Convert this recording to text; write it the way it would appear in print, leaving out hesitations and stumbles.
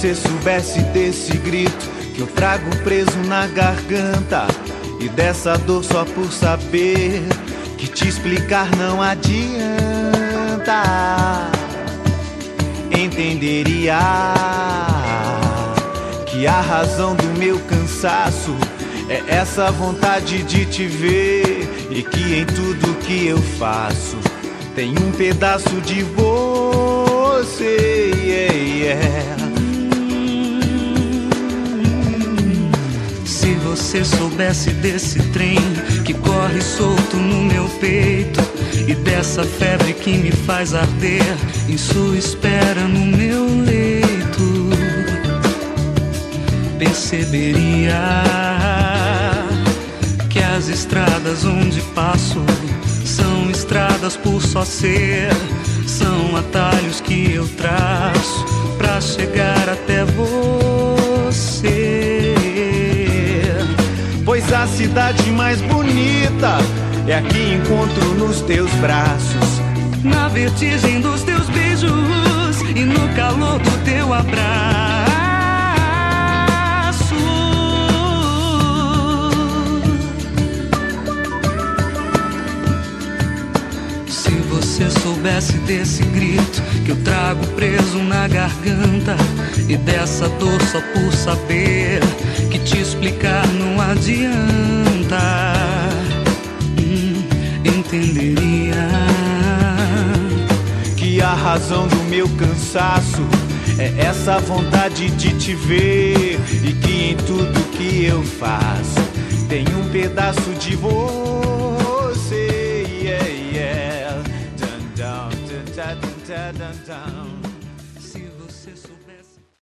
você soubesse desse grito que eu trago preso na garganta, e dessa dor só por saber que te explicar não adianta, entenderia que a razão do meu cansaço é essa vontade de te ver, e que em tudo que eu faço tem um pedaço de você, Se você soubesse desse trem que corre solto no meu peito, e dessa febre que me faz arder em sua espera no meu leito, perceberia que as estradas onde passo são estradas por só ser, são atalhos que eu traço pra chegar até você. Pois a cidade mais bonita é a que encontro nos teus braços, na vertigem dos teus beijos e no calor do teu abraço. Se você soubesse desse grito que eu trago preso na garganta, e dessa dor só por saber que te explicar não adianta, entenderia que a razão do meu cansaço é essa vontade de te ver, e que em tudo que eu faço tem um pedaço de você, Se você soubesse